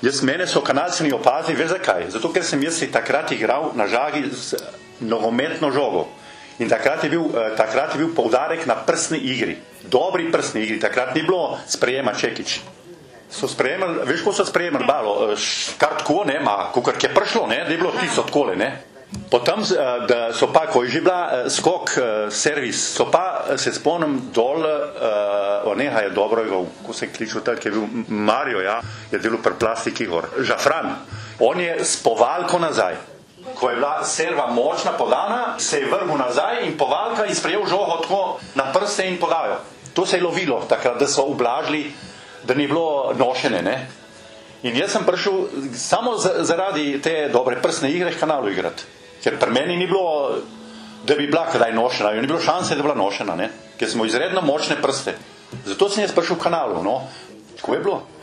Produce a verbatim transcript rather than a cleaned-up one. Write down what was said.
Jaz mene so kanalci opazili, veš zakaj? Zato, ker sem jaz takrat igral na žagi z nogometno žogo. In takrat je bil, takrat je bil poudarek na prstni igri. Dobri prstni igri. Takrat ni bilo sprejema Čekić. So sprejemali, veš, ko so sprejemali balo? Kar tako, ne, ma, kakor je prišlo, ne, da je bilo tisto takole, ne. Potem, da so pa, ko je že bila skok, servis, so pa, se spomnim, dol, o neha je dobro, ko se je kličil tak, je bil Mario, ja, je delal pri Plastik Igor, Žafran. On je s povalko nazaj. Ko je bila serva močna podana, se je vrgel nazaj in povalka in sprejel žogo tako na prste in podajo. To se je lovilo takrat, da so ublažili, da ni bilo nošene, ne. In jaz sem prišel samo zaradi te dobre prstne igre v kanalu igrati. Ker pri meni ni bilo, da bi bila kdaj nošena, ni bilo šanse, da bi bila nošena, ne. Ker smo izredno močne prste. Zato sem jaz prišel v kanalu, no. Tako je bilo.